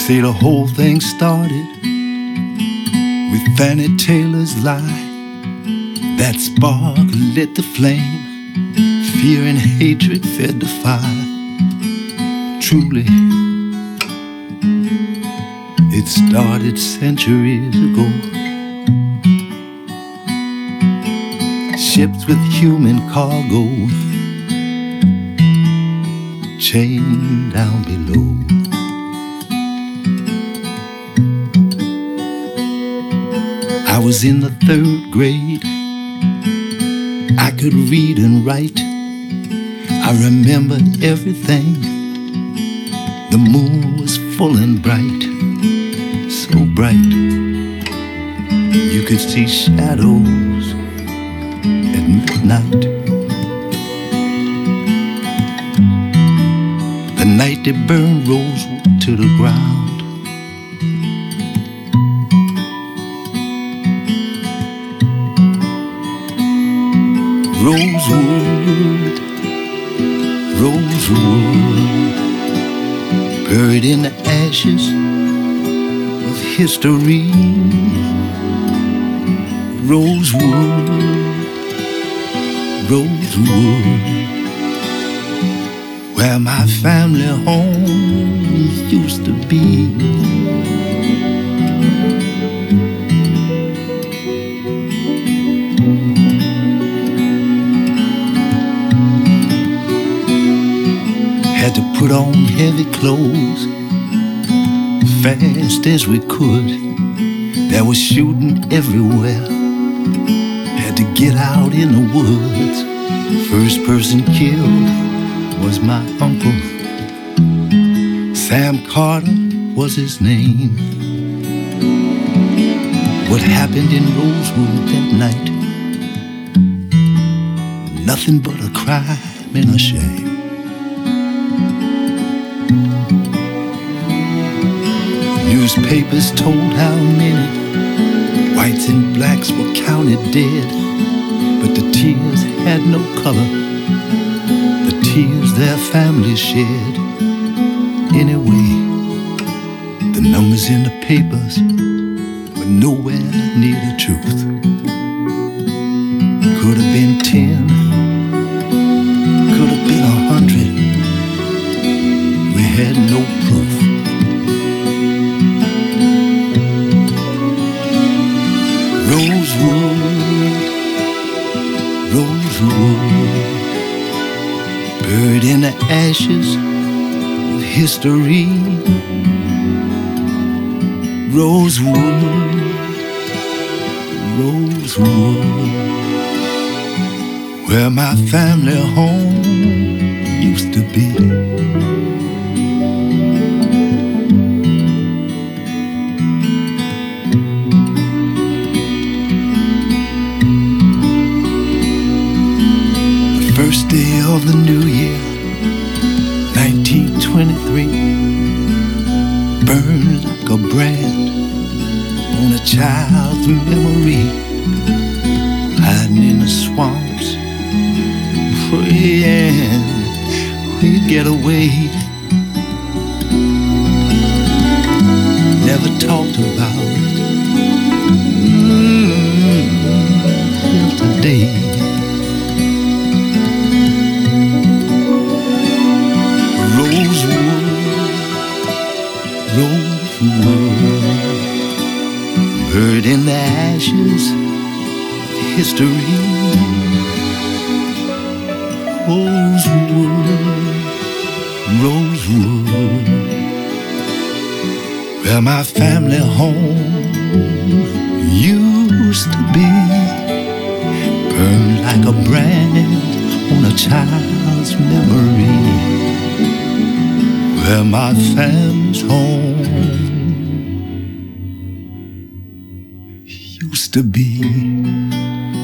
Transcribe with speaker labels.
Speaker 1: say the whole thing started with Fannie Taylor's lie. That spark lit the flame, fear and hatred fed the fire. Truly, it started centuries ago. Ships with human cargo chained down below. I was in the 3rd grade. I could read and write. I remember everything. The moon was full and bright, so bright you could see shadows at midnight. The night they burned Rosewood to the ground. Rosewood, Rosewood, buried in the ashes of history. Rosewood, Rosewood, where my family home used to be. Had to put on heavy clothes fast as we could. There was shooting everywhere. Had to get out in the woods. First person killed was my uncle. Sam Carter was his name. What happened in Rosewood that night? Nothing but a crime and a shame. Newspapers told how many whites and blacks were counted dead, but the tears had no color, the tears their families shed. Anyway, the numbers in the papers were nowhere near the truth. Could have been 10, could have been 100. We had no proof. Rosewood, Rosewood, buried in the ashes of history. Rosewood, Rosewood, where my family home used to be. First day of the new year, 1923, burned like a brand on a child's memory. Hiding in the swamps, praying we'd get away. Never talked about it till today. Rosewood, buried in the ashes of history. Rosewood, Rosewood, where my family home used to be. Burned like a brand on a child's memory. Where my family's home used to be.